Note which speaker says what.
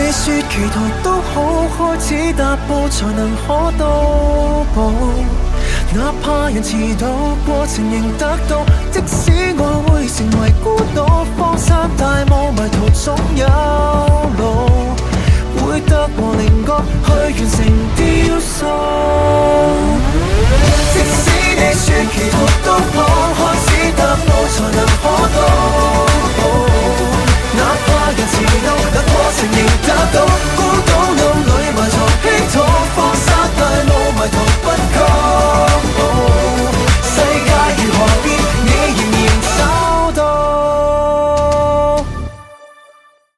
Speaker 1: 說祈禱都好，開始踏步才能可到步。哪怕人遲到，過程仍得到。即使我會承